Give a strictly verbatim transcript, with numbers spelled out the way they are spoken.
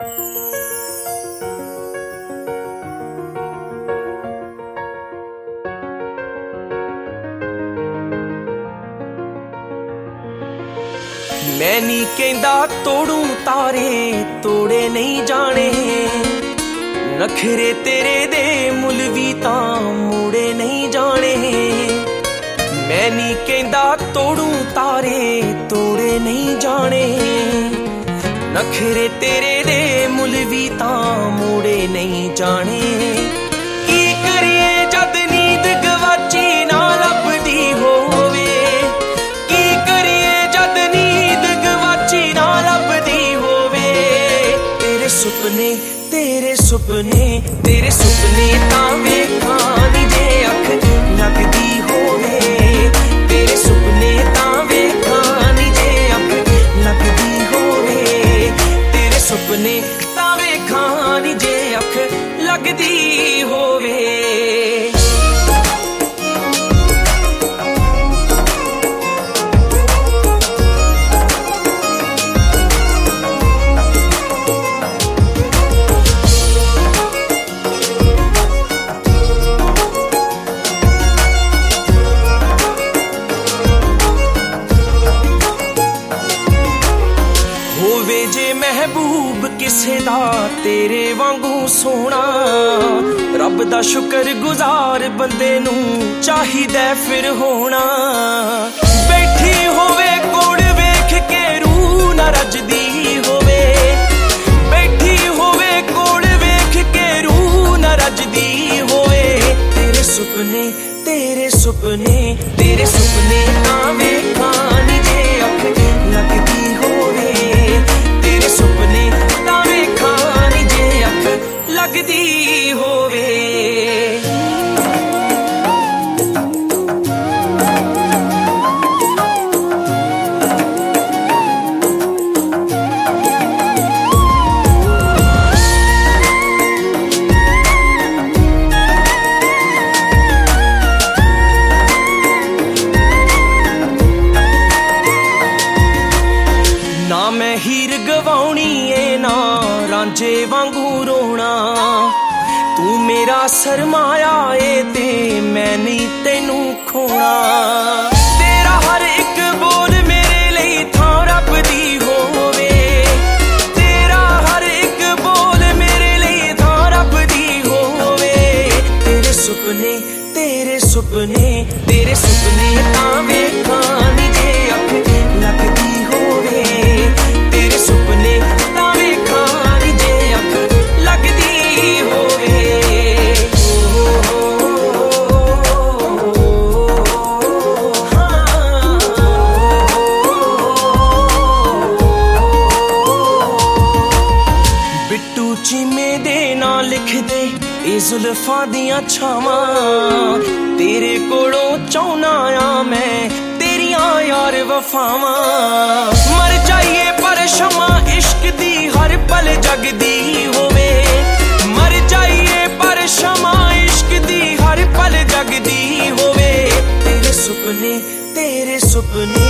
मैं नी कहंदा तोड़ू तारे तोड़े नहीं जाने, नखरे तेरे दे मुल भी तां मुड़े नहीं जाने। मैं नी कहंदा तोड़ू तारे तोड़े नहीं जाने, नखरे तेरे दे मुल भी तां मुड़े नहीं जाने। की करिए जद नींद गवाची ना लभदी होवे, की करिए जद नींद गवाची ना लभदी होवे। तेरे सुपने तेरे सुपने तेरे सुपने तां वेखां नी जे अख लगदी होवे। तेरे सुपने तां वेखां नी जे अख लगदी होवे। तेरे सुपने तां वेखां नी जे अख लगदी होवे। होवे जे महबूब किसे दा तेरे वांगू सोना, रब दा शुक्र गुजार बंदे नू चाहिदा फिर होना। बैठी होवे कोड़ वेख के रूह ना रजदी होवे, बैठी होवे कोड़ वेख के रूह ना रजदी होवे। तेरे सुपने तेरे सुपने तेरे सुपने तां वेखां नी जे अख लगदी होवे। तेरे सुपने तां वेखां नी जे अख लगदी होवे। ना मैं हीर गवाउणी ए ना रांझे वांगू रोना, तू मेरा सरमाया ए ते मैं नहीं तेनू खोना। तेरा हर एक बोल मेरे लिए थां रबदी होवे, तेरा हर एक बोल मेरे लिए थां रबदी होवे। तेरे सुपने तेरे सुपने तेरे सुपने तां वेखां नी जे अख लगदी होवे। तेरे सुपने तां वेखां नी जे अख लगदी होवे। बिट्टू चीमे दे ना लिख दे ए जुल्फां दियां छावां, तेरे कोलों चाहुना आ मैं तेरियां यार वफावां। मर जाइए पर शमा इश्क दी हर पल जगदी होवे, मर जाइए पर शमा इश्क दी हर पल जगदी होवे। तेरे सुपने तेरे सुपने